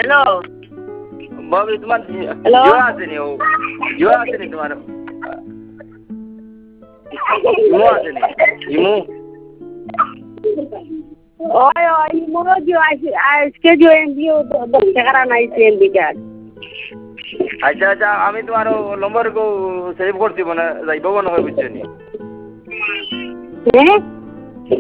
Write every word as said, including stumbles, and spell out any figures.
Hello ভাবি তোমার Hello? Jio আসেনি ও জিও আসেনি তোমার ইমো আসেনি ইমো ওই ওই মোরও জিও আজকে জিও এমবি দশ টাকার আনাইছে এমবি কার্ড আচ্ছা আচ্ছা আমি তোমার নম্বর কো সেভ করছি মানে যাইব না হয় বুঝছো নি হ্যাঁ